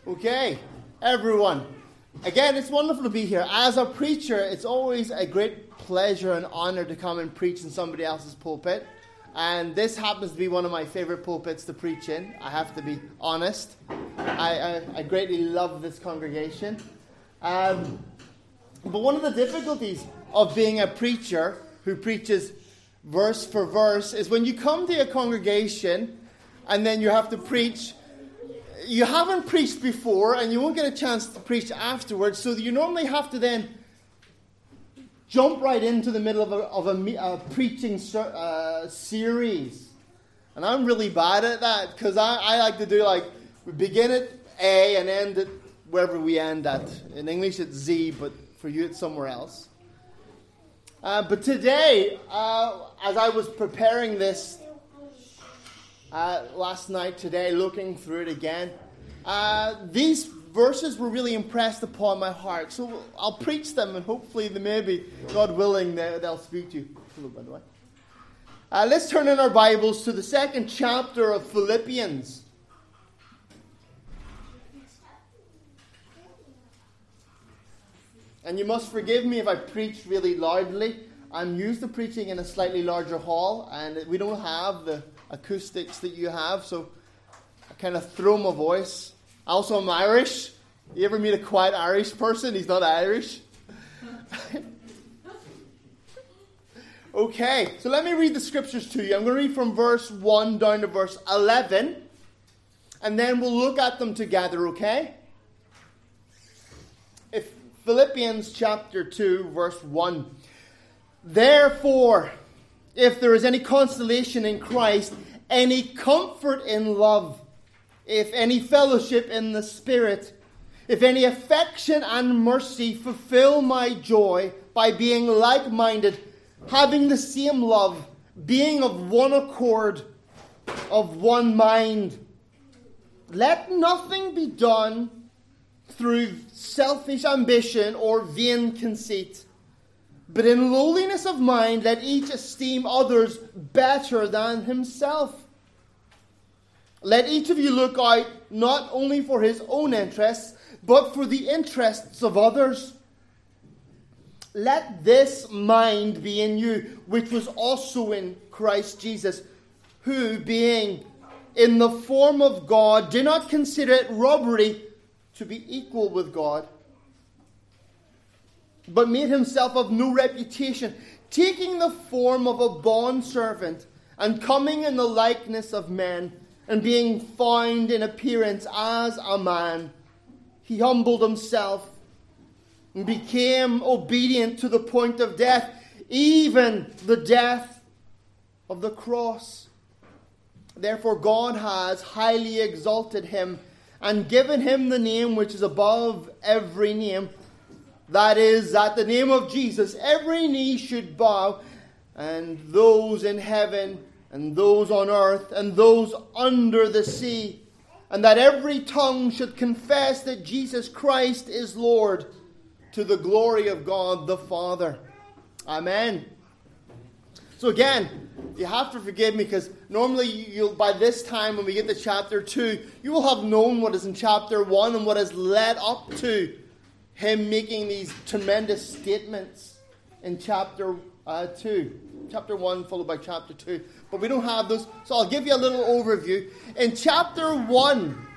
Okay, everyone. Again, it's wonderful to be here. As a preacher, it's always a great pleasure and honor to come and preach in somebody else's pulpit. And this happens to be one of my favorite pulpits to preach in. I have to be honest. I greatly love this congregation. But one of the difficulties of being a preacher who preaches verse for verse is when you come to a congregation and then you have to preach. You haven't preached before and you won't get a chance to preach afterwards, so you normally have to then jump right into the middle of a preaching series. And I'm really bad at that because I like to do we begin at A and end at wherever we end at. In English it's Z, but for you it's somewhere else. But today, as I was preparing this last night, today, looking through it again, these verses were really impressed upon my heart. So I'll preach them, and hopefully, maybe, God willing, they'll speak to you. Hello, by the way. Let's turn in our Bibles to the second chapter of Philippians. And you must forgive me if I preach really loudly. I'm used to preaching in a slightly larger hall, and we don't have the acoustics that you have, so I kind of throw my voice. Also, I'm Irish. You ever meet a quiet Irish person? He's not Irish. Okay, so let me read the scriptures to you. I'm going to read from verse 1 down to verse 11, and then we'll look at them together, okay? Philippians chapter 2, verse 1. Therefore, if there is any consolation in Christ, any comfort in love, if any fellowship in the Spirit, if any affection and mercy, fulfill my joy by being like-minded, having the same love, being of one accord, of one mind. Let nothing be done through selfish ambition or vain conceit, but in lowliness of mind let each esteem others better than himself. Let each of you look out not only for his own interests, but for the interests of others. Let this mind be in you, which was also in Christ Jesus, who, being in the form of God, did not consider it robbery to be equal with God, but made himself of no reputation, taking the form of a bondservant, and coming in the likeness of men, and being found in appearance as a man, he humbled himself and became obedient to the point of death, even the death of the cross. Therefore God has highly exalted him and given him the name which is above every name. That is, at the name of Jesus, every knee should bow, and those in heaven, and those on earth, and those under the sea, and that every tongue should confess that Jesus Christ is Lord, to the glory of God the Father. Amen. So again, you have to forgive me because normally you'll, by this time when we get to chapter 2, you will have known what is in chapter 1 and what has led up to him making these tremendous statements in chapter 2. Chapter 1 followed by chapter 2. But we don't have those, so I'll give you a little overview. In chapter 1,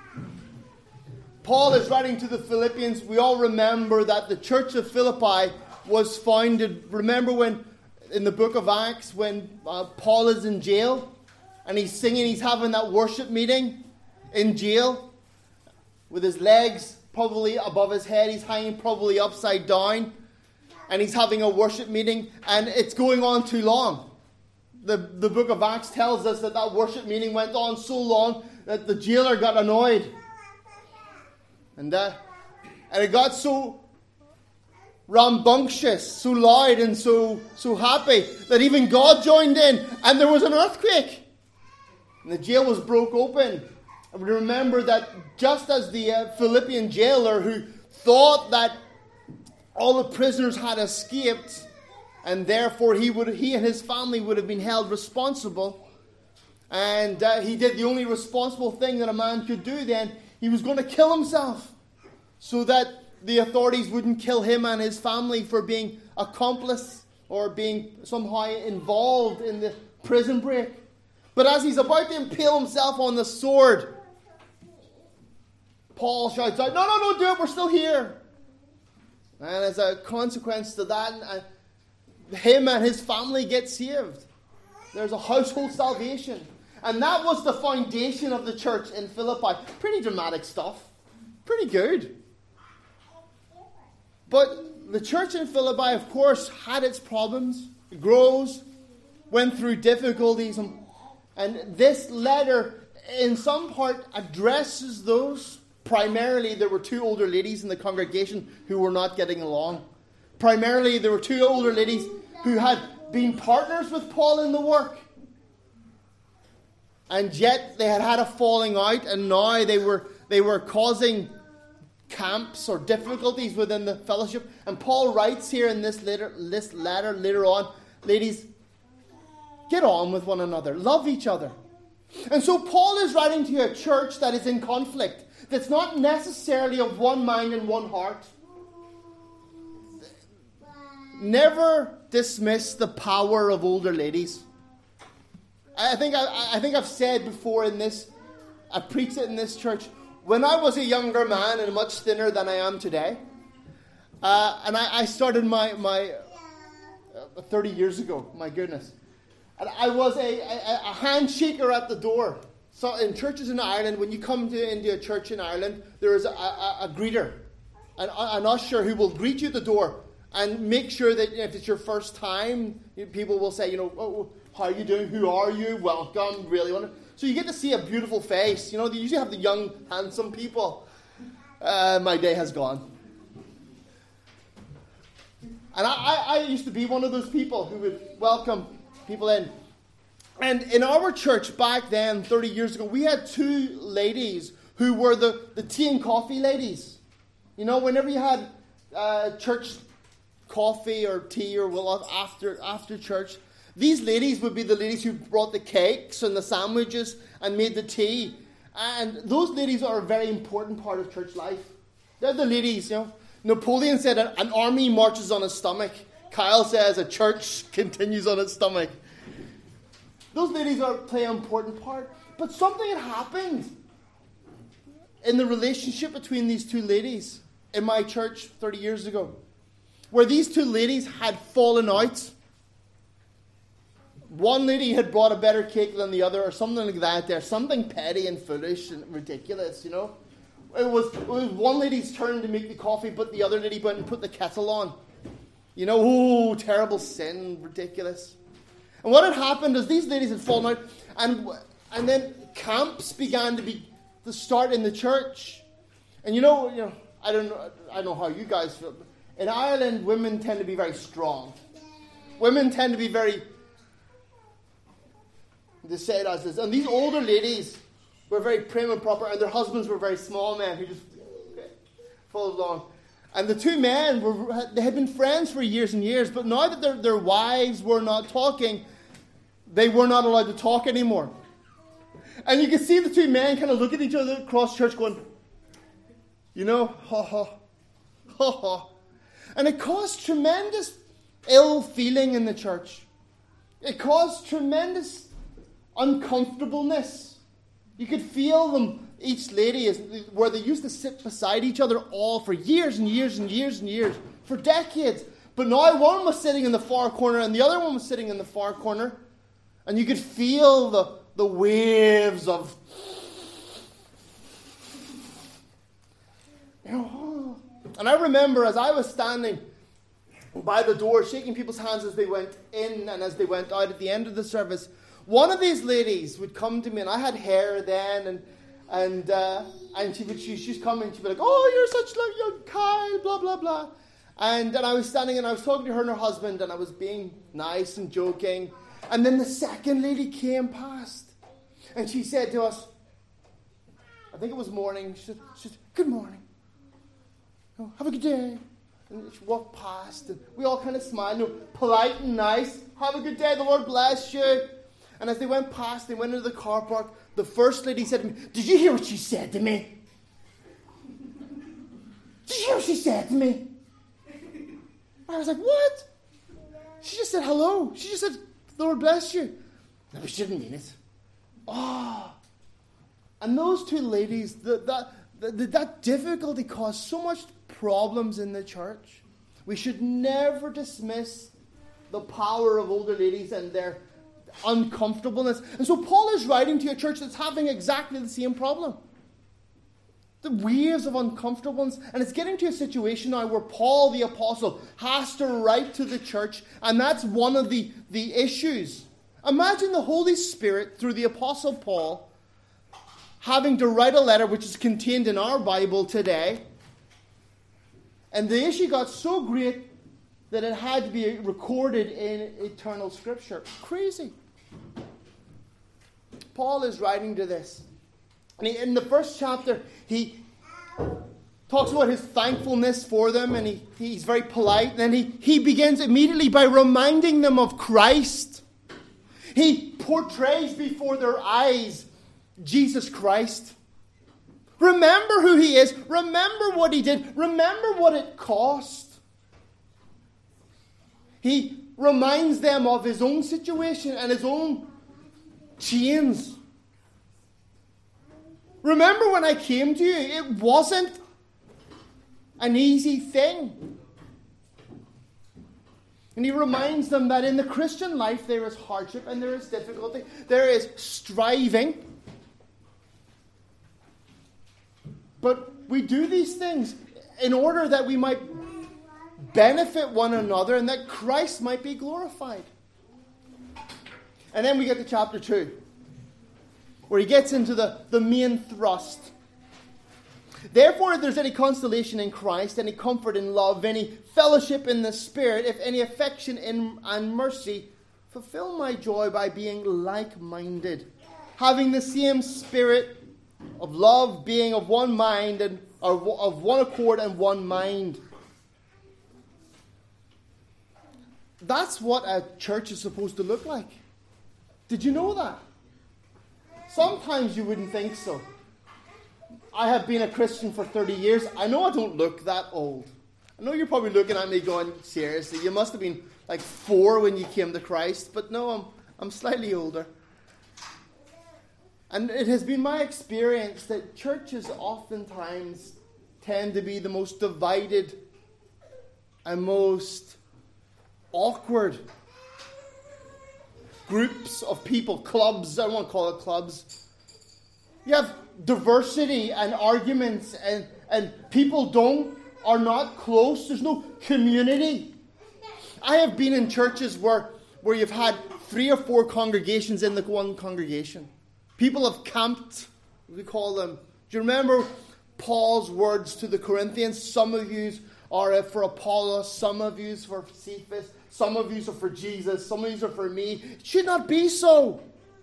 Paul is writing to the Philippians. We all remember that the church of Philippi was founded. Remember when in the book of Acts when Paul is in jail and he's singing, he's having that worship meeting in jail with his legs probably above his head, he's hanging probably upside down, and he's having a worship meeting, and it's going on too long. The book of Acts tells us that worship meeting went on so long that the jailer got annoyed, and it got so rambunctious, so loud and so happy that even God joined in, and there was an earthquake, and the jail was broke open. And we remember that just as the Philippian jailer who thought that all the prisoners had escaped, and therefore he and his family would have been held responsible, and he did the only responsible thing that a man could do then. He was going to kill himself so that the authorities wouldn't kill him and his family for being accomplice or being somehow involved in the prison break. But as he's about to impale himself on the sword, Paul shouts out, no, don't do it, we're still here. And as a consequence to that, him and his family get saved. There's a household salvation. And that was the foundation of the church in Philippi. Pretty dramatic stuff. Pretty good. But the church in Philippi, of course, had its problems. It grows, went through difficulties. And this letter, in some part, addresses those. Primarily, there were two older ladies in the congregation who were not getting along. Primarily, there were two older ladies who had been partners with Paul in the work. And yet, they had had a falling out, and now they were causing camps or difficulties within the fellowship. And Paul writes here in this letter later on, ladies, get on with one another. Love each other. And so Paul is writing to a church that is in conflict, that's not necessarily of one mind and one heart. Never dismiss the power of older ladies. I think I've said before in this, I preached it in this church, when I was a younger man and much thinner than I am today, and I started my 30 years ago, my goodness. And I was a handshaker at the door. So in churches in Ireland, when you come into a church in Ireland, there is a greeter, an usher who will greet you at the door and make sure that if it's your first time, people will say, oh, how are you doing? Who are you? Welcome. Really want to. So you get to see a beautiful face. They usually have the young, handsome people. My day has gone. And I used to be one of those people who would welcome people in. And in our church back then, 30 years ago, we had two ladies who were the tea and coffee ladies. Whenever you had church coffee or tea or after church, these ladies would be the ladies who brought the cakes and the sandwiches and made the tea. And those ladies are a very important part of church life. They're the ladies, Napoleon said an army marches on its stomach. Kyle says a church continues on its stomach. Those ladies play an important part. But something had happened in the relationship between these two ladies in my church 30 years ago, where these two ladies had fallen out. One lady had brought a better cake than the other, or something like that. There's something petty and foolish and ridiculous, It was one lady's turn to make the coffee, but the other lady went and put the kettle on. Terrible sin, ridiculous. And what had happened is these ladies had fallen out, and then camps began to start in the church. And I don't know how you guys feel, but in Ireland, women tend to be very strong. Women tend to be very, they say it as this. And these older ladies were very prim and proper, and their husbands were very small men who just followed along. And the two men, they had been friends for years and years, but now that their wives were not talking, they were not allowed to talk anymore. And you can see the two men kind of look at each other across church going, ha ha, ha ha. And it caused tremendous ill feeling in the church. It caused tremendous uncomfortableness. You could feel them, each lady, where they used to sit beside each other all for years and years and years and years, for decades. But now one was sitting in the far corner and the other one was sitting in the far corner. And you could feel the waves of, And I remember as I was standing by the door, shaking people's hands as they went in and as they went out at the end of the service, one of these ladies would come to me, and I had hair then, and she'd come and she'd be like, "Oh, you're such like young Kyle, blah blah blah," and I was standing and I was talking to her and her husband, and I was being nice and joking, and then the second lady came past, and she said to us, I think it was morning, she said, "Good morning, have a good day." And she walked past, and we all kind of smiled, polite and nice. "Have a good day, the Lord bless you." And as they went past, they went into the car park. The first lady said to me, "Did you hear what she said to me?" she said to me? I was like, what? She just said hello. She just said, Lord bless you. No, she didn't mean it. Oh. And those two ladies, that difficulty caused so much problems in the church. We should never dismiss the power of older ladies and their uncomfortableness. And so Paul is writing to a church that's having exactly the same problem. The waves of uncomfortableness. And it's getting to a situation now where Paul the apostle has to write to the church. And that's one of the issues. Imagine the Holy Spirit, through the apostle Paul, having to write a letter which is contained in our Bible today. And the issue got so great that it had to be recorded in eternal Scripture. Crazy. Paul is writing to this. And in the first chapter, he talks about his thankfulness for them, and he's very polite. And then he begins immediately by reminding them of Christ. He portrays before their eyes Jesus Christ. Remember who he is. Remember what he did. Remember what it cost. He reminds them of his own situation and his own chains. Remember when I came to you, it wasn't an easy thing. And he reminds them that in the Christian life there is hardship and there is difficulty. There is striving. But we do these things in order that we might benefit one another and that Christ might be glorified. And then we get to chapter 2, where he gets into the main thrust. Therefore, if there's any consolation in Christ, any comfort in love, any fellowship in the Spirit, if any affection and mercy, fulfill my joy by being like-minded, having the same spirit of love, being of one mind and of one accord and one mind. That's what a church is supposed to look like. Did you know that? Sometimes you wouldn't think so. I have been a Christian for 30 years. I know I don't look that old. I know you're probably looking at me going, seriously, you must have been like 4 when you came to Christ. But no, I'm slightly older. And it has been my experience that churches oftentimes tend to be the most divided and most awkward groups of people, clubs. I don't want to call it clubs. You have diversity and arguments, and people are not close. There's no community. I have been in churches where you've had 3 or 4 congregations in the one congregation. People have camped, we call them. Do you remember Paul's words to the Corinthians? Some of you are for Apollos, some of you for Cephas, some of you are for Jesus, some of you are for me. It should not be so.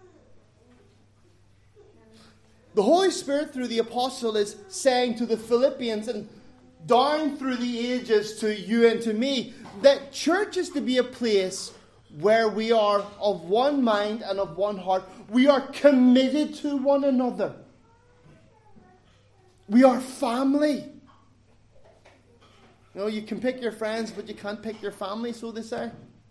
The Holy Spirit through the apostle is saying to the Philippians and down through the ages to you and to me that church is to be a place where we are of one mind and of one heart. We are committed to one another. We are family. You know, you can pick your friends, but you can't pick your family, so they say.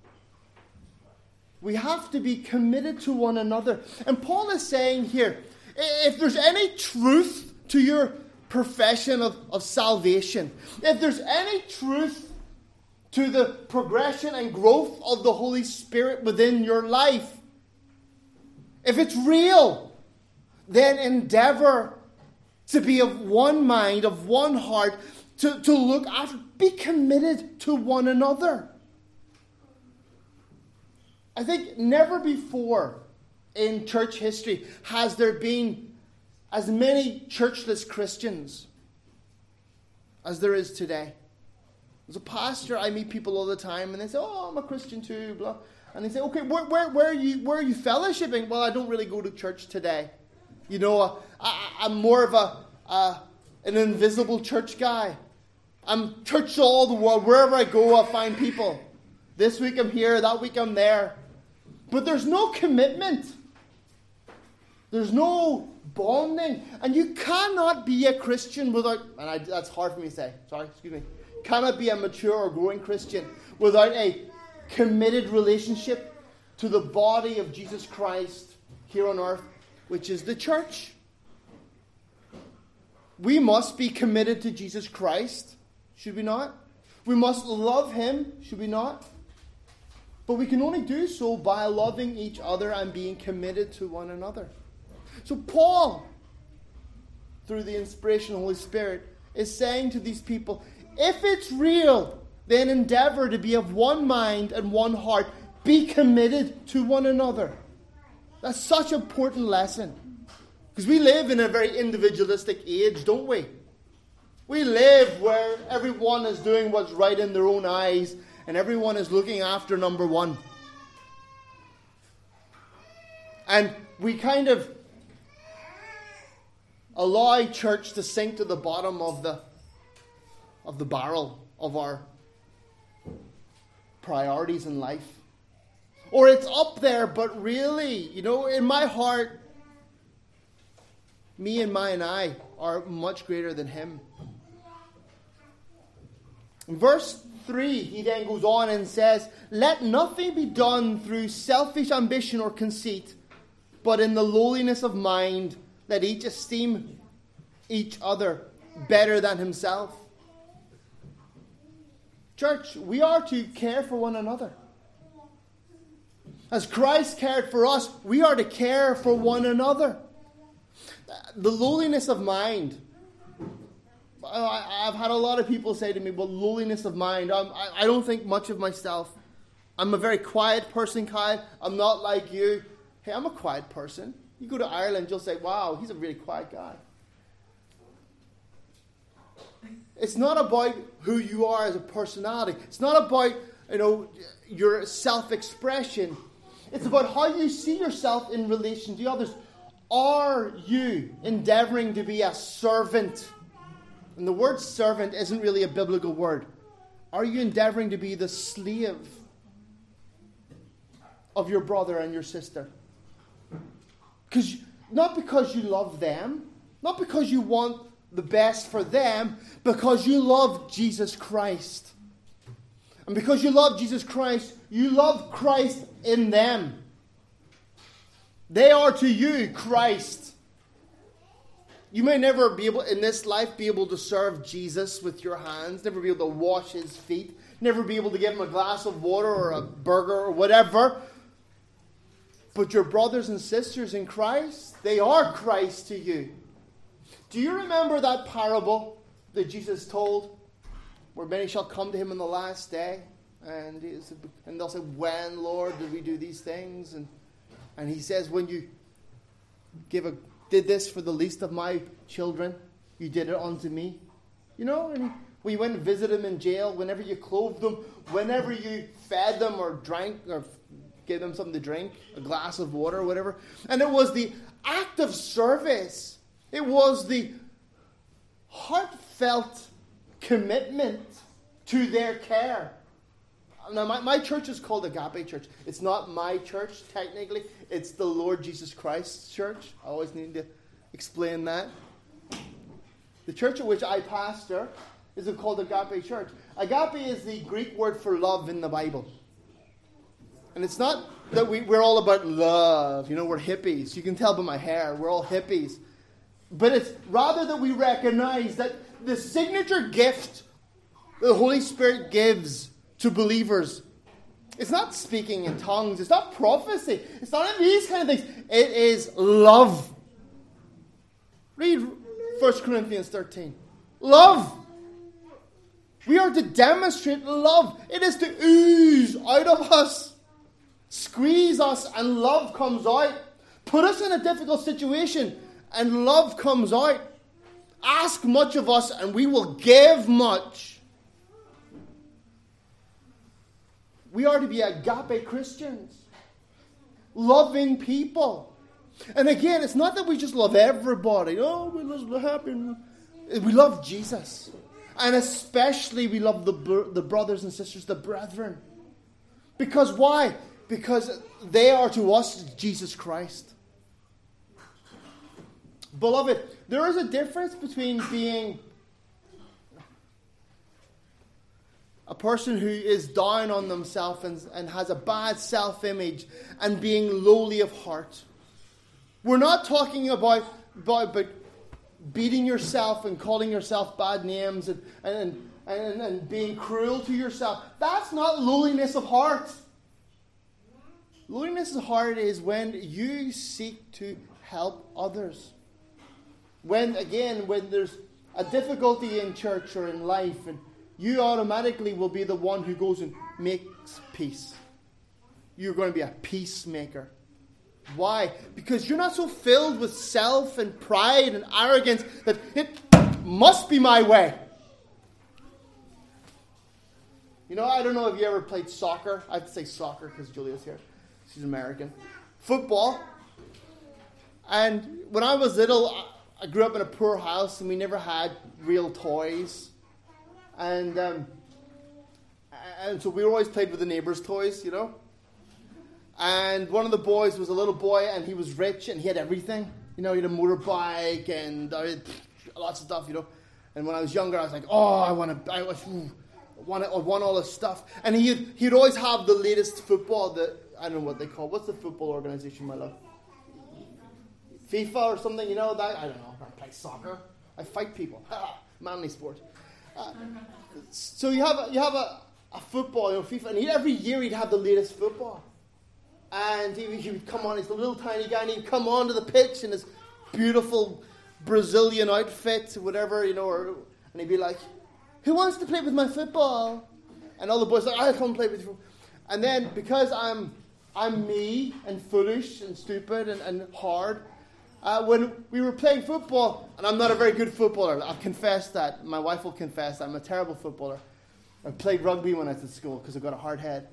We have to be committed to one another. And Paul is saying here, if there's any truth to your profession of salvation, if there's any truth to the progression and growth of the Holy Spirit within your life, if it's real, then endeavor to be of one mind, of one heart, to look after, be committed to one another. I think never before in church history has there been as many churchless Christians as there is today. As a pastor, I meet people all the time, and they say, "Oh, I'm a Christian too," blah. And they say, "Okay, where are you fellowshipping?" "Well, I don't really go to church today. You know, I'm more of an invisible church guy. I'm church all the world. Wherever I go, I find people. This week I'm here, that week I'm there." But there's no commitment. There's no bonding. And you cannot be a Christian without, that's hard for me to say, cannot be a mature or growing Christian without a committed relationship to the body of Jesus Christ here on earth, which is the church. We must be committed to Jesus Christ, should we not? We must love him, should we not? But we can only do so by loving each other and being committed to one another. So Paul, through the inspiration of the Holy Spirit, is saying to these people, if it's real, then endeavor to be of one mind and one heart. Be committed to one another. That's such an important lesson. Because we live in a very individualistic age, don't we? We live where everyone is doing what's right in their own eyes and everyone is looking after number one. And we kind of allow church to sink to the bottom of the barrel of our priorities in life. Or it's up there, but really, in my heart, me and I are much greater than him. In verse 3, he then goes on and says, let nothing be done through selfish ambition or conceit, but in the lowliness of mind, let each esteem each other better than himself. Church, we are to care for one another. As Christ cared for us, we are to care for one another. The lowliness of mind. I've had a lot of people say to me, well, lowliness of mind. I don't think much of myself. I'm a very quiet person, Kyle. I'm not like you. Hey, I'm a quiet person. You go to Ireland, you'll say, wow, he's a really quiet guy. It's not about who you are as a personality. It's not about, your self-expression. It's about how you see yourself in relation to others. Are you endeavoring to be a servant? And the word servant isn't really a biblical word. Are you endeavoring to be the slave of your brother and your sister? Not because you love them, not because you want the best for them, because you love Jesus Christ. And because you love Jesus Christ, you love Christ in them. They are to you Christ. You may never be able, in this life, be able to serve Jesus with your hands, never be able to wash his feet, never be able to give him a glass of water or a burger or whatever. But your brothers and sisters in Christ, they are Christ to you. Do you remember that parable that Jesus told, where many shall come to him in the last day? And they'll say, when, Lord, did we do these things? And he says, when you did this for the least of my children, you did it unto me. And when you went and visited them in jail, whenever you clothed them, whenever you fed them or drank or gave them something to drink, a glass of water or whatever. And it was the act of service. It was the heartfelt commitment to their care. Now, my church is called Agape Church. It's not my church, technically. It's the Lord Jesus Christ's church. I always need to explain that. The church at which I pastor is called Agape Church. Agape is the Greek word for love in the Bible. And it's not that we're all about love. We're hippies. You can tell by my hair. We're all hippies. But it's rather that we recognize that the signature gift the Holy Spirit gives to believers, it's not speaking in tongues. It's not prophecy. It's not these kind of things. It is love. Read 1 Corinthians 13. Love. We are to demonstrate love. It is to ooze out of us. Squeeze us and love comes out. Put us in a difficult situation and love comes out. Ask much of us and we will give much. We are to be agape Christians. Loving people. And again, it's not that we just love everybody. Oh, we're just happy. We love Jesus. And especially we love the brothers and sisters, the brethren. Because why? Because they are to us Jesus Christ. Beloved, there is a difference between being a person who is down on themselves and has a bad self-image and being lowly of heart. We're not talking about beating yourself and calling yourself bad names and being cruel to yourself. That's not lowliness of heart. Lowliness of heart is when you seek to help others. When there's a difficulty in church or in life, and you automatically will be the one who goes and makes peace. You're going to be a peacemaker. Why? Because you're not so filled with self and pride and arrogance that it must be my way. You know, I don't know if you ever played soccer. I have to say soccer because Julia's here. She's American. Football. And when I was little, I grew up in a poor house and we never had real toys. And so we always played with the neighbors' toys, you know. And one of the boys was a little boy and he was rich and he had everything. You know, he had a motorbike and lots of stuff, you know. And when I was younger, I was like, oh, I want all this stuff. And he'd always have the latest football, I don't know what they call. What's the football organization, my love? FIFA or something, you know that? I don't know. I play soccer. I fight people. Manly sport. So you have a football, you know, FIFA, and every year he'd have the latest football. And he would come on, he's a little tiny guy, and he'd come onto the pitch in his beautiful Brazilian outfit, whatever, you know, and he'd be like, who wants to play with my football? And all the boys are like, I'll come play with you. And then, because I'm me, and foolish, and stupid, and hard, when we were playing football, and I'm not a very good footballer, I'll confess that, my wife will confess that, I'm a terrible footballer. I played rugby when I was at school, because I've got a hard head.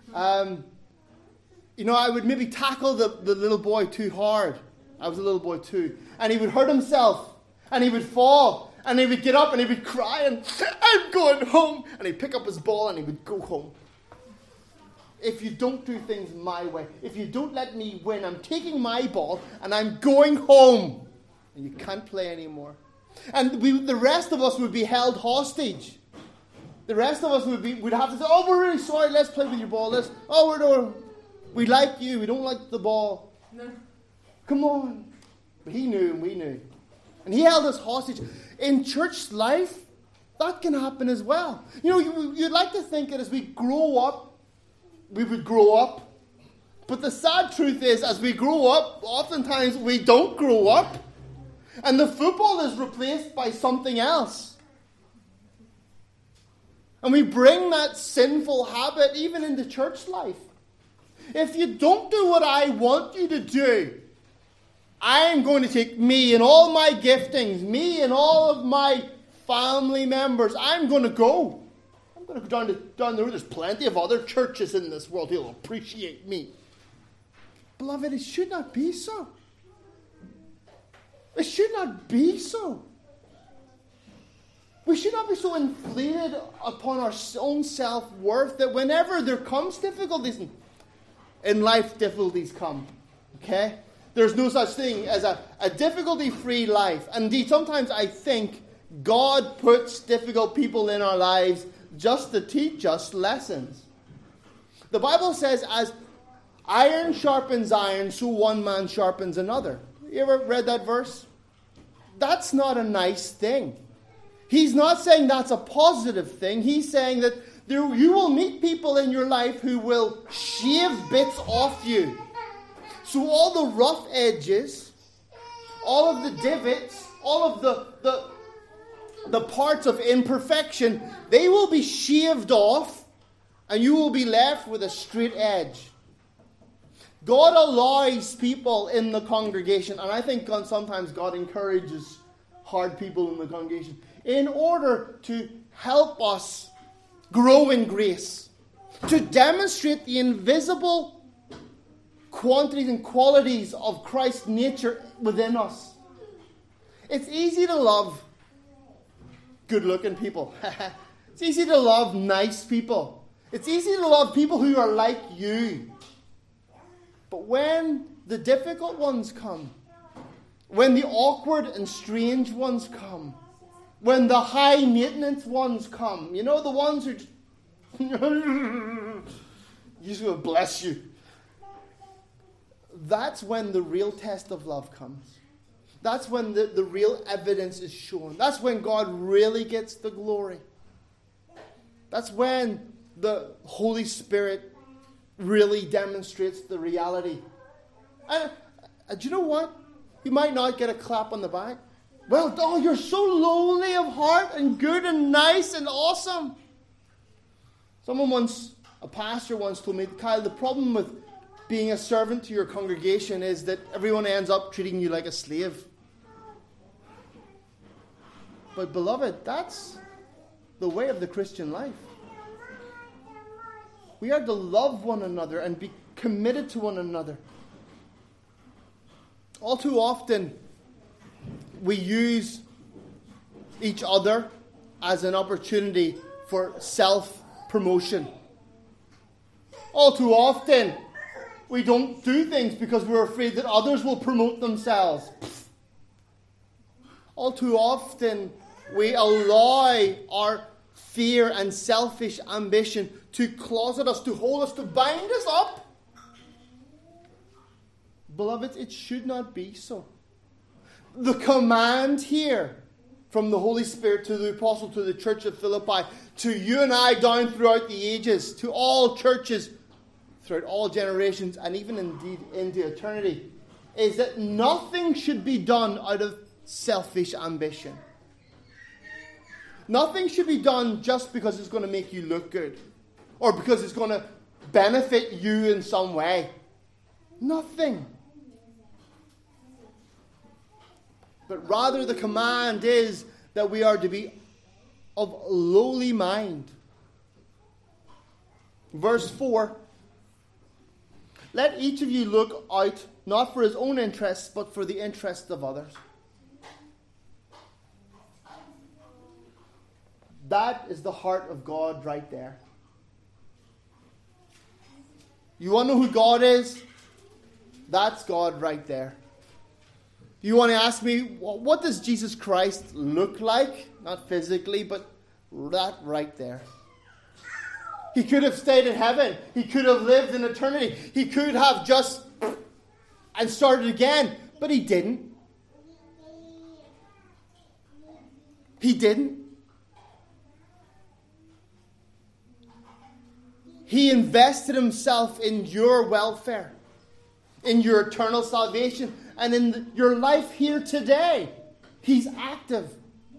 You know, I would maybe tackle the little boy too hard. I was a little boy too. And he would hurt himself. And he would fall. And he would get up and he would cry and, I'm going home. And he'd pick up his ball and he would go home. If you don't do things my way, if you don't let me win, I'm taking my ball and I'm going home. And you can't play anymore. And the rest of us would be held hostage. The rest of us would have to say, oh, we're really sorry, let's play with your ball. We like you. We don't like the ball. No. Come on. But he knew and we knew. And he held us hostage. In church life, that can happen as well. You know, you'd like to think that as we grow up, we would grow up. But the sad truth is, as we grow up, oftentimes we don't grow up. And the football is replaced by something else. And we bring that sinful habit even into church life. If you don't do what I want you to do, I am going to take me and all my giftings, me and all of my family members, I'm going to go. I'm going to go down the road. There's plenty of other churches in this world who will appreciate me. Beloved, it should not be so. It should not be so. We should not be so inflated upon our own self-worth that whenever there comes difficulties, in life, difficulties come. Okay? There's no such thing as a difficulty-free life. And indeed, sometimes I think God puts difficult people in our lives just to teach us lessons. The Bible says, as iron sharpens iron, so one man sharpens another. You ever read that verse? That's not a nice thing. He's not saying that's a positive thing. He's saying that you will meet people in your life who will shave bits off you. So all the rough edges, all of the divots, all of the parts of imperfection, they will be shaved off and you will be left with a straight edge. God allows people in the congregation, and I think sometimes God encourages hard people in the congregation, in order to help us grow in grace, to demonstrate the invisible quantities and qualities of Christ's nature within us. It's easy to love good-looking people. It's easy to love nice people. It's easy to love people who are like you. But when the difficult ones come, when the awkward and strange ones come, when the high maintenance ones come, you know, the ones who just will bless you. That's when the real test of love comes. That's when the real evidence is shown. That's when God really gets the glory. That's when the Holy Spirit really demonstrates the reality. And do you know what? You might not get a clap on the back. Well, oh, you're so lowly of heart and good and nice and awesome. A pastor once told me, Kyle, the problem with being a servant to your congregation is that everyone ends up treating you like a slave. But beloved, that's the way of the Christian life. We are to love one another and be committed to one another. All too often, we use each other as an opportunity for self-promotion. All too often, we don't do things because we're afraid that others will promote themselves. All too often, we allow our fear and selfish ambition to closet us, to hold us, to bind us up. Beloved, it should not be so. The command here from the Holy Spirit to the apostle, to the church of Philippi, to you and I down throughout the ages, to all churches throughout all generations, and even indeed into eternity, is that nothing should be done out of selfish ambition. Nothing should be done just because it's going to make you look good, or because it's going to benefit you in some way. Nothing. But rather the command is that we are to be of lowly mind. Verse 4, let each of you look out not for his own interests, but for the interests of others. That is the heart of God right there. You want to know who God is? That's God right there. You want to ask me, what does Jesus Christ look like? Not physically, but that right there. He could have stayed in heaven. He could have lived in eternity. He could have just and started again, but he didn't. He didn't. He invested himself in your welfare, in your eternal salvation, and in your life here today. He's active.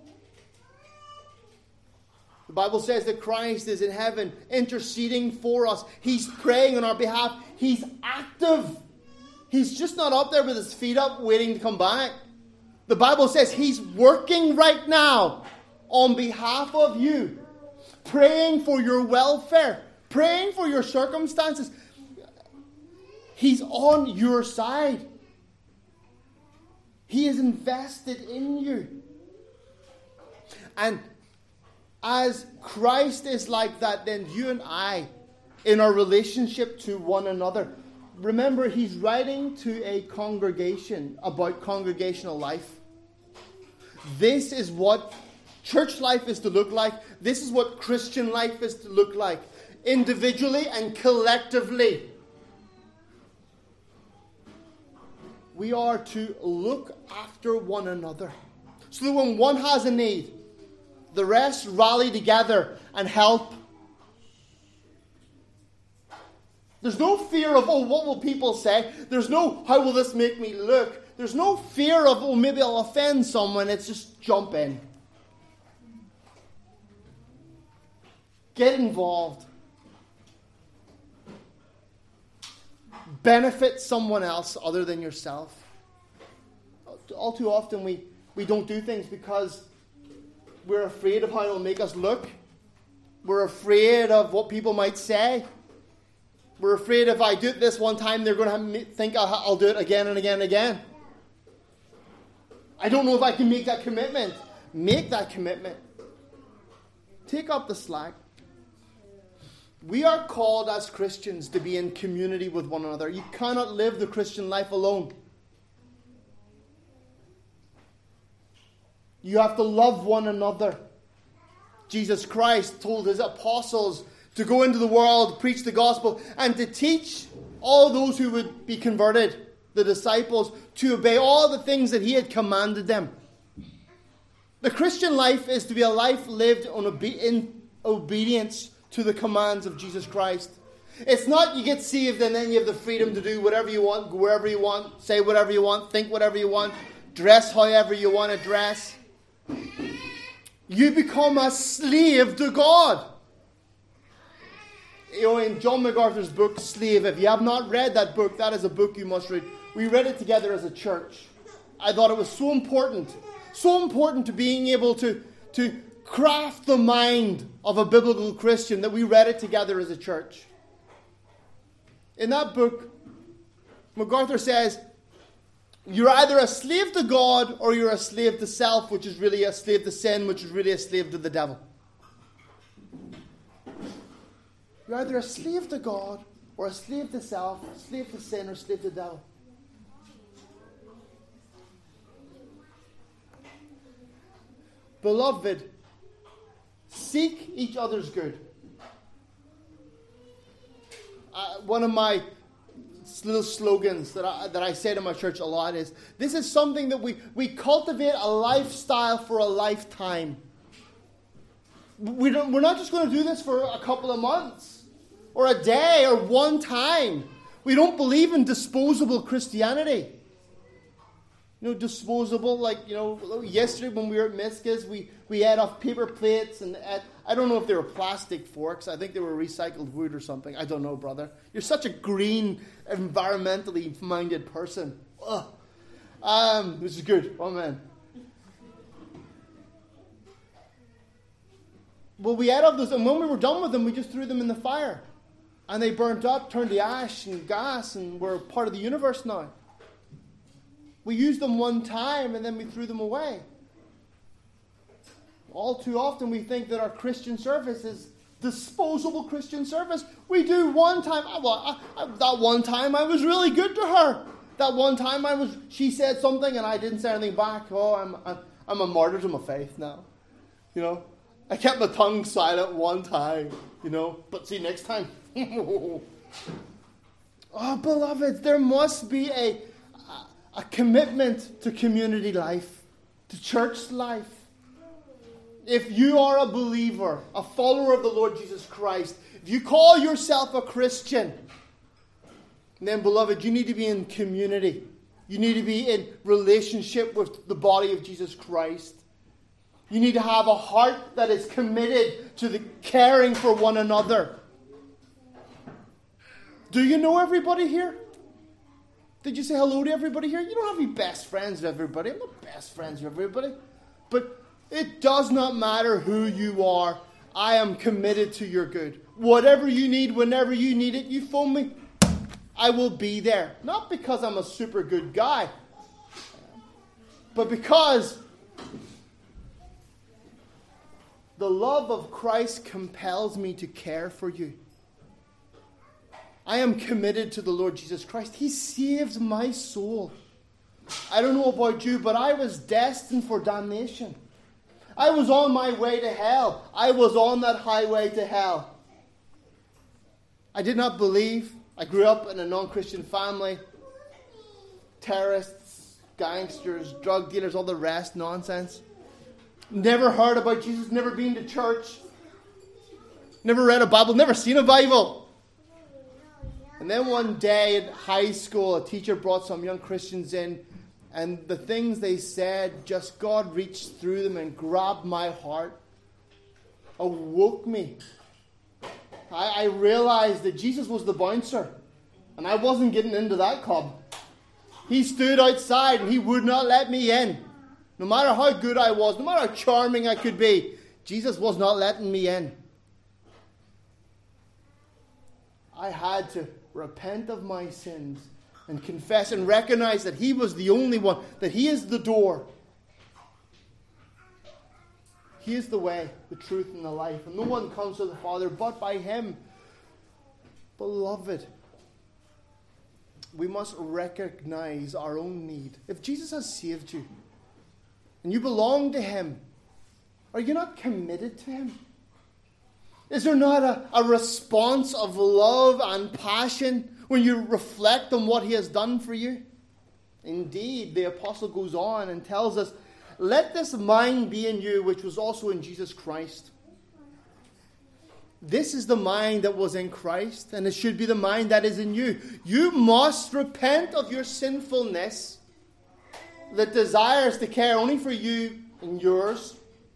The Bible says that Christ is in heaven interceding for us. He's praying on our behalf. He's active. He's just not up there with his feet up waiting to come back. The Bible says he's working right now on behalf of you, praying for your welfare, praying for your circumstances. He's on your side. He is invested in you. And as Christ is like that, then you and I, in our relationship to one another, remember he's writing to a congregation about congregational life. This is what church life is to look like. This is what Christian life is to look like, individually and collectively. We are to look after one another, so that when one has a need, the rest rally together and help. There's no fear of, oh, what will people say? There's no, how will this make me look? There's no fear of, oh, maybe I'll offend someone. It's just jump in. Get involved. Benefit someone else other than yourself. All too often we don't do things because we're afraid of how it'll make us look. We're afraid of what people might say. We're afraid if I do it this one time, they're going to think I'll do it again and again and again. I don't know if I can make that commitment. Make that commitment. Take up the slack. We are called as Christians to be in community with one another. You cannot live the Christian life alone. You have to love one another. Jesus Christ told his apostles to go into the world, preach the gospel, and to teach all those who would be converted, the disciples, to obey all the things that he had commanded them. The Christian life is to be a life lived in obedience to the commands of Jesus Christ. It's not you get saved and then you have the freedom to do whatever you want, go wherever you want, say whatever you want, think whatever you want, dress however you want to dress. You become a slave to God. You know, in John MacArthur's book, Slave, if you have not read that book, that is a book you must read. We read it together as a church. I thought it was so important to being able to craft the mind of a biblical Christian that we read it together as a church. In that book, MacArthur says, you're either a slave to God or you're a slave to self, which is really a slave to sin, which is really a slave to the devil. You're either a slave to God or a slave to self, slave to sin, or slave to the devil. Beloved, seek each other's good. One of my little slogans that I say to my church a lot is, this is something that we cultivate a lifestyle for a lifetime. We're not just going to do this for a couple of months or a day or one time. We don't believe in disposable Christianity. You know, disposable, like, you know, yesterday when we were at Miska's, we had off paper plates and I don't know if they were plastic forks. I think they were recycled wood or something. I don't know, brother. You're such a green, environmentally minded person. This is good. Oh, man. Well, we had all those, and when we were done with them, we just threw them in the fire. And they burnt up, turned to ash and gas, and were part of the universe now. We used them one time, and then we threw them away. All too often, we think that our Christian service is disposable Christian service. We do one time. That one time, I was really good to her. That one time, she said something, and I didn't say anything back. Oh, I'm a martyr to my faith now. You know, I kept my tongue silent one time. You know, but see, next time. Oh, beloved, there must be a commitment to community life, to church life. If you are a believer, a follower of the Lord Jesus Christ, if you call yourself a Christian, then, beloved, you need to be in community. You need to be in relationship with the body of Jesus Christ. You need to have a heart that is committed to the caring for one another. Do you know everybody here? Did you say hello to everybody here? You don't have to be best friends with everybody. I'm not best friends with everybody. But it does not matter who you are. I am committed to your good. Whatever you need, whenever you need it, you phone me. I will be there. Not because I'm a super good guy, but because the love of Christ compels me to care for you. I am committed to the Lord Jesus Christ. He saved my soul. I don't know about you, but I was destined for damnation. I was on my way to hell. I was on that highway to hell. I did not believe. I grew up in a non-Christian family. Terrorists, gangsters, drug dealers, all the rest nonsense. Never heard about Jesus, never been to church. Never read a Bible, never seen a Bible. And then one day in high school, a teacher brought some young Christians in, and the things they said, just God reached through them and grabbed my heart, awoke me. I realized that Jesus was the bouncer, and I wasn't getting into that club. He stood outside, and he would not let me in. No matter how good I was, no matter how charming I could be, Jesus was not letting me in. I had to repent of my sins and confess and recognize that He was the only one, that He is the door. He is the way, the truth, and the life. And no one comes to the Father but by Him. Beloved, we must recognize our own need. If Jesus has saved you, and you belong to Him, are you not committed to Him? Is there not a response of love and passion when you reflect on what He has done for you? Indeed, the apostle goes on and tells us, let this mind be in you, which was also in Jesus Christ. This is the mind that was in Christ, and it should be the mind that is in you. You must repent of your sinfulness that desires to care only for you and yours.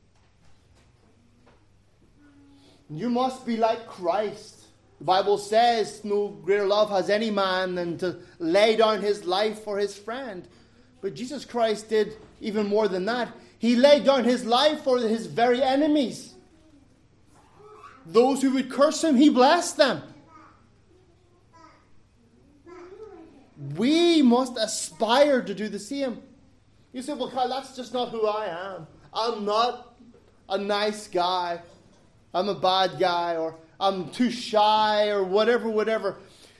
You must be like Christ. The Bible says no greater love has any man than to lay down his life for his friend. But Jesus Christ did even more than that. He laid down his life for his very enemies. Those who would curse him, he blessed them. We must aspire to do the same. You say, well, Kyle, that's just not who I am. I'm not a nice guy. I'm a bad guy, or I'm too shy, or whatever.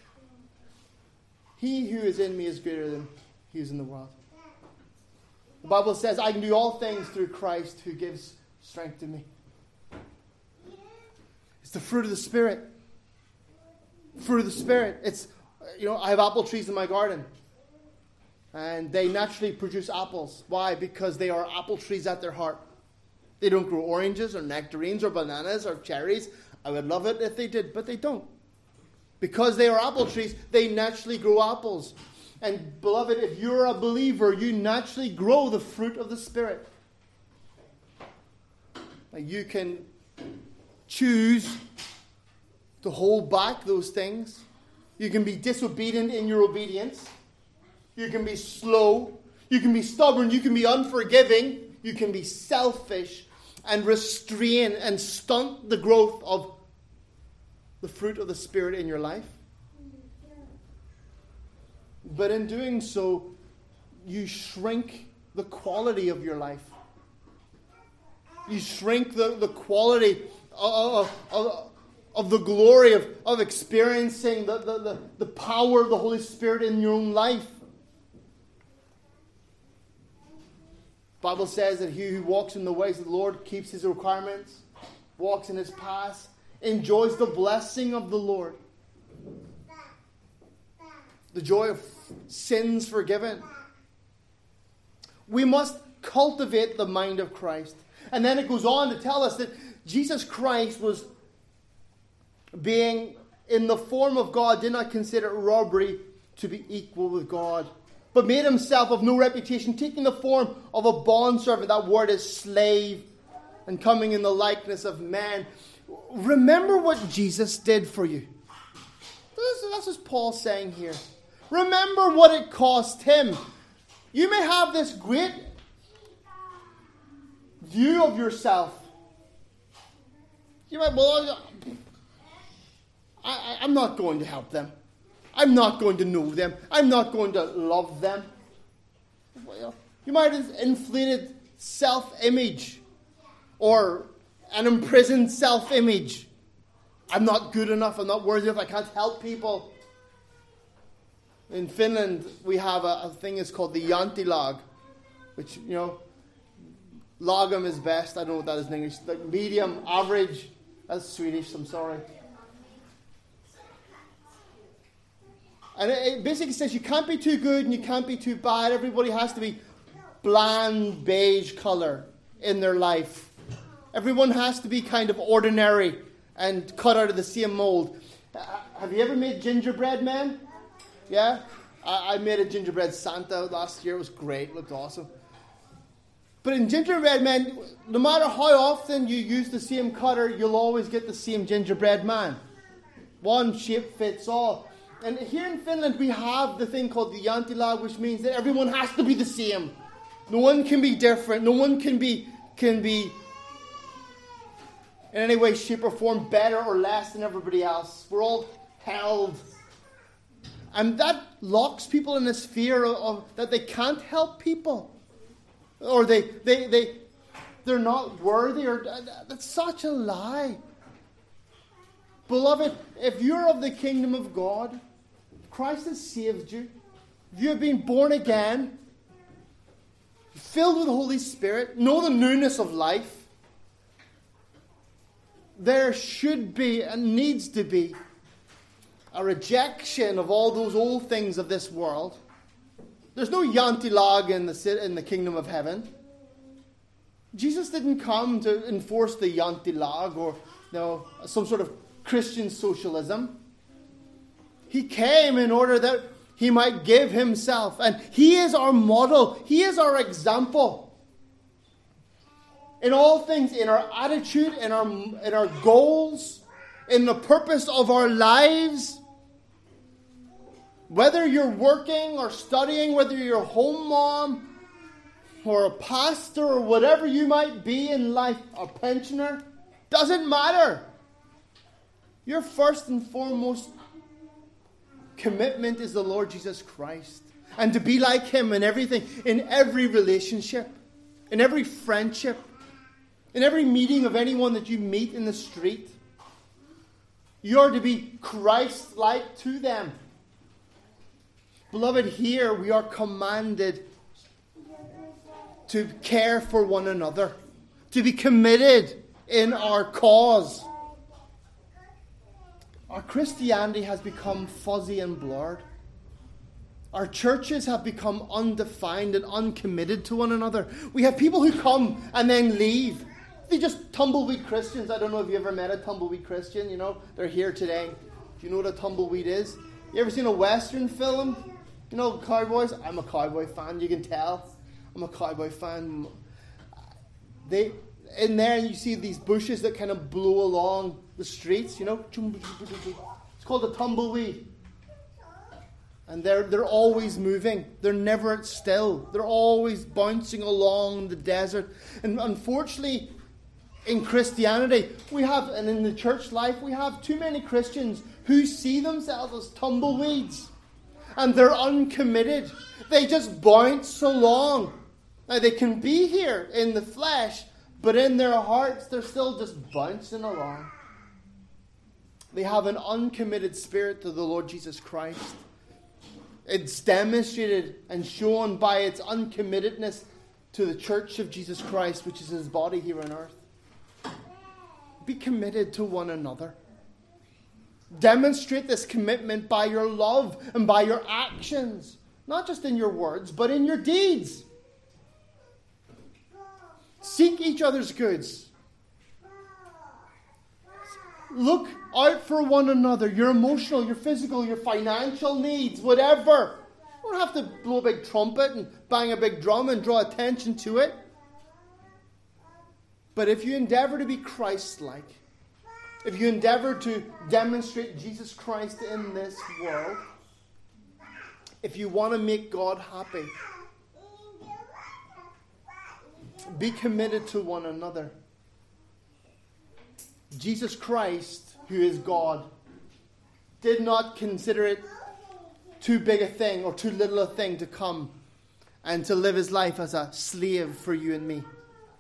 He who is in me is greater than he who is in the world. The Bible says, I can do all things through Christ who gives strength to me. It's the fruit of the Spirit. Fruit of the Spirit. It's, I have apple trees in my garden. And they naturally produce apples. Why? Because they are apple trees at their heart. They don't grow oranges or nectarines or bananas or cherries. I would love it if they did, but they don't. Because they are apple trees, they naturally grow apples. And beloved, if you're a believer, you naturally grow the fruit of the Spirit. You can choose to hold back those things. You can be disobedient in your obedience. You can be slow. You can be stubborn. You can be unforgiving. You can be selfish and restrain and stunt the growth of the fruit of the Spirit in your life. But in doing so, you shrink the quality of your life. You shrink the quality of the glory of experiencing the power of the Holy Spirit in your own life. The Bible says that he who walks in the ways of the Lord keeps his requirements, walks in his paths, enjoys the blessing of the Lord. The joy of sins forgiven. We must cultivate the mind of Christ. And then it goes on to tell us that Jesus Christ was being in the form of God, did not consider robbery to be equal with God, but made himself of no reputation, taking the form of a bondservant. That word is slave, and coming in the likeness of man. Remember what Jesus did for you. That's what Paul's saying here. Remember what it cost him. You may have this great view of yourself. You might, I'm not going to help them. I'm not going to know them. I'm not going to love them. You might have inflated self-image or an imprisoned self-image. I'm not good enough. I'm not worthy enough. I can't help people. In Finland, we have a thing that's called the Jantilag, which, lagom is best. I don't know what that is in English. Like medium, average. That's Swedish, I'm sorry. And it basically says you can't be too good and you can't be too bad. Everybody has to be bland beige color in their life. Everyone has to be kind of ordinary and cut out of the same mold. Have you ever made gingerbread men? Yeah? I made a gingerbread Santa last year. It was great. It looked awesome. But in gingerbread men, no matter how often you use the same cutter, you'll always get the same gingerbread man. One shape fits all. And here in Finland, we have the thing called the Jantilag, which means that everyone has to be the same. No one can be different. No one can be in any way, shape, or form better or less than everybody else. We're all held. And that locks people in this fear of that they can't help people. Or they're not worthy. Or that's such a lie. Beloved, if you're of the kingdom of God, Christ has saved you. If you have been born again, filled with the Holy Spirit, know the newness of life, there should be and needs to be a rejection of all those old things of this world. There's no Yantilag in the kingdom of heaven. Jesus didn't come to enforce the Yantilag or some sort of Christian socialism. He came in order that he might give himself. And he is our model. He is our example. In all things, in our attitude, in our goals, in the purpose of our lives. Whether you're working or studying, whether you're a home mom or a pastor or whatever you might be in life, a pensioner, doesn't matter. Your first and foremost commitment is the Lord Jesus Christ. And to be like him in everything, in every relationship, in every friendship, in every meeting of anyone that you meet in the street. You're to be Christ-like to them. Beloved, here we are commanded to care for one another, to be committed in our cause. Our Christianity has become fuzzy and blurred. Our churches have become undefined and uncommitted to one another. We have people who come and then leave. They're just tumbleweed Christians. I don't know if you ever met a tumbleweed Christian. They're here today. Do you know what a tumbleweed is? You ever seen a Western film? Cowboys? I'm a cowboy fan. You can tell. I'm a cowboy fan. In there you see these bushes that kind of blow along the streets. It's called a tumbleweed. And they're always moving. They're never still. They're always bouncing along the desert. And unfortunately, in Christianity, and in the church life, we have too many Christians who see themselves as tumbleweeds. And they're uncommitted. They just bounce along. Now, they can be here in the flesh, but in their hearts, they're still just bouncing along. They have an uncommitted spirit to the Lord Jesus Christ. It's demonstrated and shown by its uncommittedness to the church of Jesus Christ, which is his body here on earth. Be committed to one another. Demonstrate this commitment by your love and by your actions. Not just in your words, but in your deeds. Seek each other's goods. Look out for one another. Your emotional, your physical, your financial needs, whatever. You don't have to blow a big trumpet and bang a big drum and draw attention to it. But if you endeavor to be Christ-like, if you endeavor to demonstrate Jesus Christ in this world, if you want to make God happy, be committed to one another. Jesus Christ, who is God, did not consider it too big a thing or too little a thing to come and to live his life as a slave for you and me.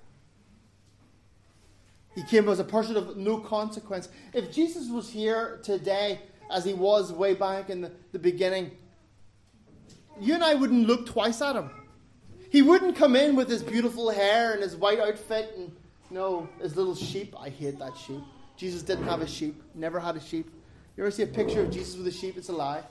He came as a person of no consequence. If Jesus was here today, as he was way back in the beginning, you and I wouldn't look twice at him. He wouldn't come in with his beautiful hair and his white outfit and his little sheep. I hate that sheep. Jesus didn't have a sheep. Never had a sheep. You ever see a picture of Jesus with a sheep? It's a lie.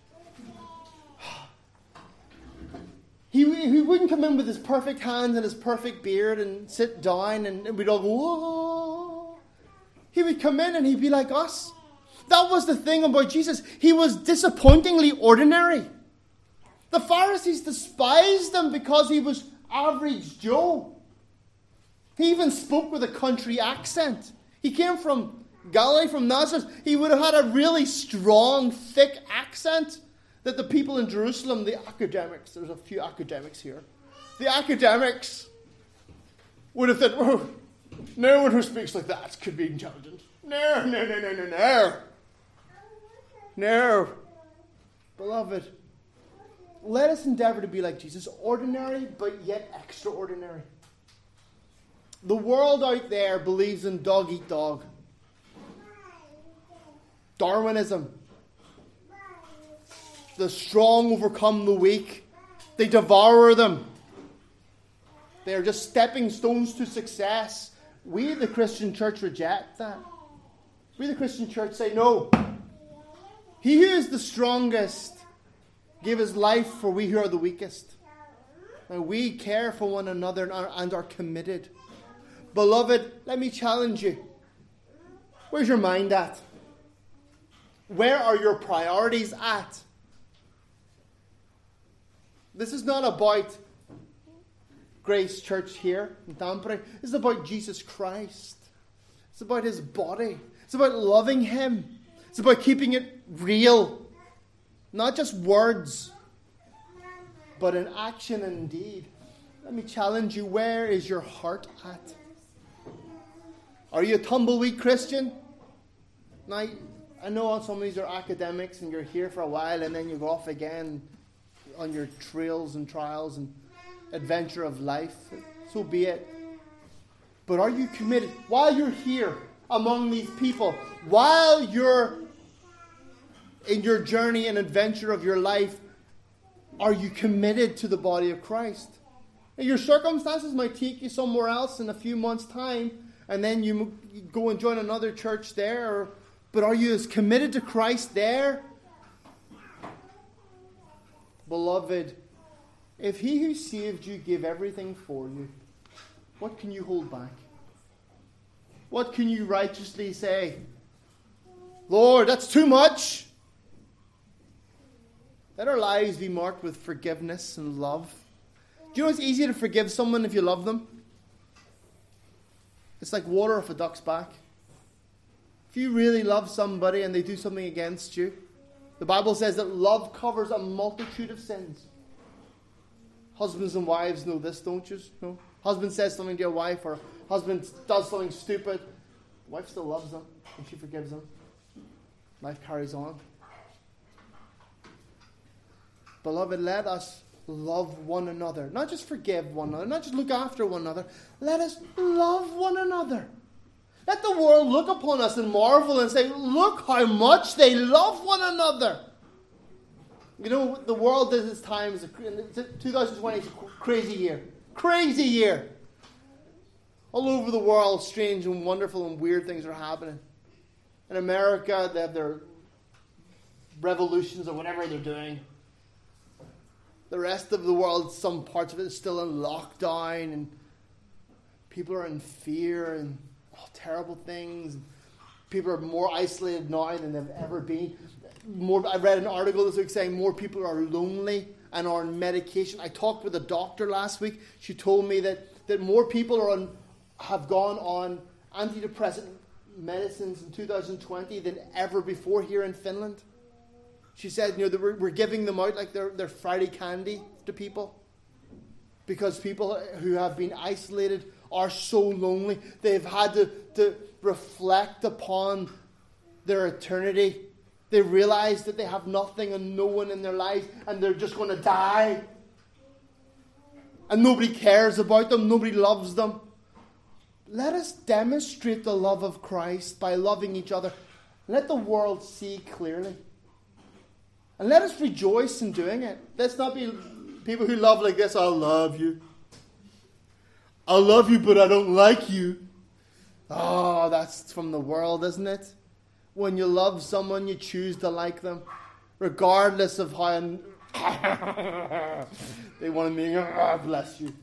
He wouldn't come in with his perfect hands and his perfect beard and sit down and we'd all go, whoa. He would come in and he'd be like us. That was the thing about Jesus. He was disappointingly ordinary. The Pharisees despised him because he was average Joe. He even spoke with a country accent. He came from Galilee, from Nazareth. He would have had a really strong, thick accent that the people in Jerusalem, the academics, there's a few academics here, the academics would have said, oh, no one who speaks like that could be intelligent. No. Beloved, let us endeavor to be like Jesus, ordinary but yet extraordinary. The world out there believes in dog eat dog. Darwinism. The strong overcome the weak. They devour them. They are just stepping stones to success. We, the Christian church, reject that. We, the Christian church, say, no. He who is the strongest gave his life for we who are the weakest. And we care for one another and are committed. Beloved, let me challenge you. Where's your mind at? Where are your priorities at? This is not about Grace Church here in Tampere. This is about Jesus Christ. It's about his body. It's about loving him. It's about keeping it real. Not just words, but in action and deed. Let me challenge you. Where is your heart at? Are you a tumbleweed Christian? Now, I know some of these are academics and you're here for a while and then you go off again on your trails and trials and adventure of life. So be it. But are you committed? While you're here among these people, while you're in your journey and adventure of your life, are you committed to the body of Christ? Now, your circumstances might take you somewhere else in a few months' time, and then you go and join another church there. But are you as committed to Christ there? Beloved, if he who saved you gave everything for you, what can you hold back? What can you righteously say? Lord, that's too much. Let our lives be marked with forgiveness and love. Do you know it's easy to forgive someone if you love them? It's like water off a duck's back. If you really love somebody and they do something against you, the Bible says that love covers a multitude of sins. Husbands and wives know this, don't you? No? Husband says something to your wife, or husband does something stupid. The wife still loves them and she forgives them. Life carries on. Beloved, let us love one another. Not just forgive one another, not just look after one another. Let us love one another. Let the world look upon us and marvel and say, look how much they love one another. You know, the world at this time, 2020 is a crazy year. Crazy year. All over the world, strange and wonderful and weird things are happening. In America, they have their revolutions or whatever they're doing. The rest of the world, some parts of it is still in lockdown, and people are in fear and terrible things. People are more isolated now than they've ever been. I read an article this week saying more people are lonely and are on medication. I talked with a doctor last week. She told me that more people have gone on antidepressant medicines in 2020 than ever before here in Finland. She said, that we're giving them out like they're Friday candy to people, because people who have been isolated are so lonely. They've had to reflect upon their eternity. They realize that they have nothing and no one in their lives, and they're just going to die. And nobody cares about them. Nobody loves them. Let us demonstrate the love of Christ by loving each other. Let the world see clearly. And let us rejoice in doing it. Let's not be people who love like this. I love you. I love you, but I don't like you. Oh, that's from the world, isn't it? When you love someone, you choose to like them, regardless of how they want to make, bless you.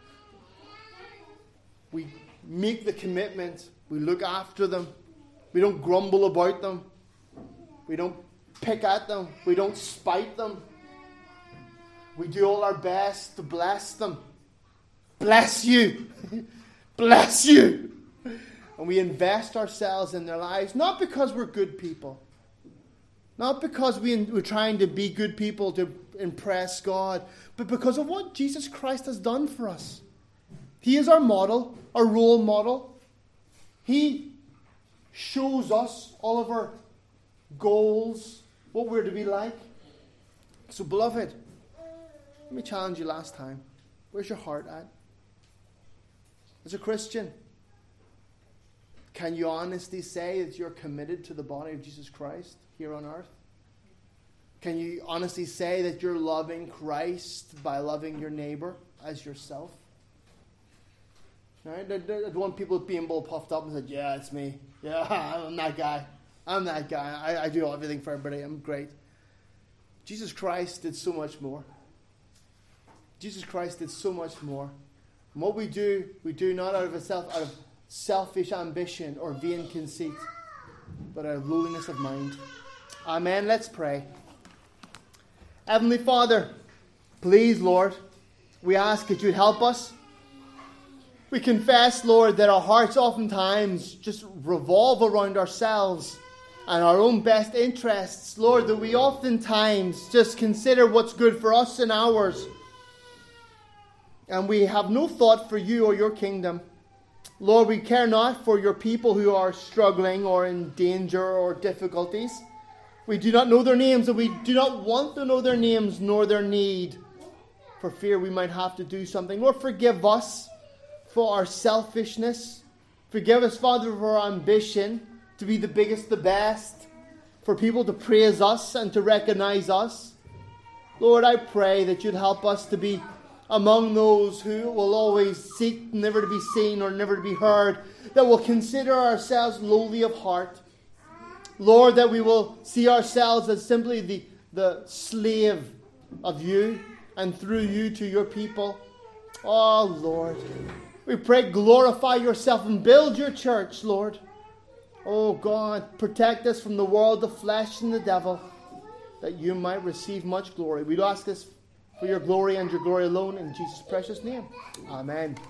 We make the commitment. We look after them. We don't grumble about them. We don't pick at them. We don't spite them. We do all our best to bless them. Bless you. Bless you. And we invest ourselves in their lives, not because we're good people. Not because we're trying to be good people to impress God, but because of what Jesus Christ has done for us. He is our model, our role model. He shows us all of our goals, what we're to be like. So, beloved, let me challenge you last time. Where's your heart at? As a Christian, can you honestly say that you're committed to the body of Jesus Christ here on earth? Can you honestly say that you're loving Christ by loving your neighbor as yourself? Right? I don't want people being all puffed up and said, yeah, it's me. Yeah, I'm that guy. I'm that guy. I do everything for everybody. I'm great. Jesus Christ did so much more. Jesus Christ did so much more. And what we do not out of selfish ambition or vain conceit, but out of lowliness of mind. Amen. Let's pray. Heavenly Father, please, Lord, we ask that you'd help us. We confess, Lord, that our hearts oftentimes just revolve around ourselves and our own best interests. Lord, that we oftentimes just consider what's good for us and ours. And we have no thought for you or your kingdom. Lord, we care not for your people who are struggling or in danger or difficulties. We do not know their names, and we do not want to know their names nor their need, for fear we might have to do something. Lord, forgive us for our selfishness. Forgive us, Father, for our ambition to be the biggest, the best, for people to praise us and to recognize us. Lord, I pray that you'd help us to be among those who will always seek never to be seen or never to be heard, that will consider ourselves lowly of heart. Lord, that we will see ourselves as simply the slave of you and through you to your people. Oh, Lord, we pray, glorify yourself and build your church, Lord. Oh, God, protect us from the world, the flesh, and the devil, that you might receive much glory. We ask this for your glory and your glory alone, in Jesus' precious name. Amen.